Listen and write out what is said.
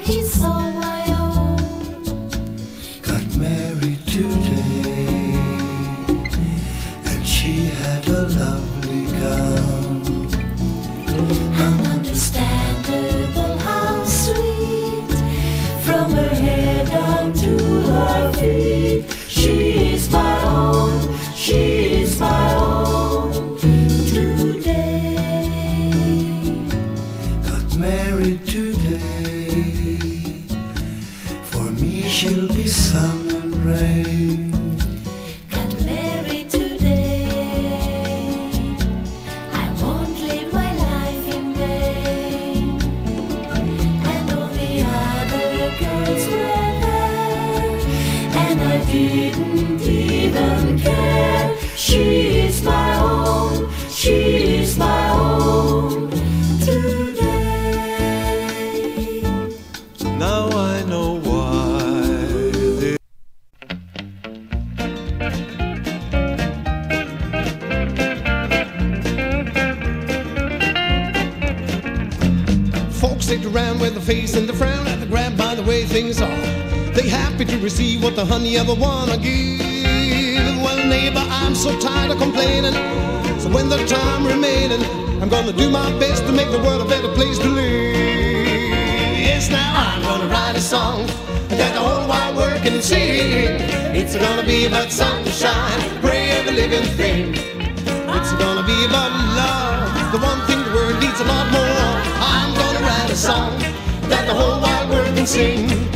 He's all my own. Got married today, and she had a lovely gown. Ununderstandable how sweet, from her hair down to her feet. She is my own, she is my own today. Got married today, for me she'll be sun and rain. Got married today, I won't live my life in vain. And all the other girls were there, and I didn't even care. She is my own, she is my own today. Now I know why they folks stick around with the face and the frown and the grab by the way things are. They happy to receive what the honey ever wanna give. Well, neighbor, I'm so tired of complaining. So when the time remaining, I'm gonna do my best to make the world a better place to live. Yes, now I'm gonna write a song that the whole wide world can sing. It's gonna be about sunshine, pray every living thing. It's gonna be about love, the one thing the world needs a lot more. I'm gonna write a song that the whole wide world can sing.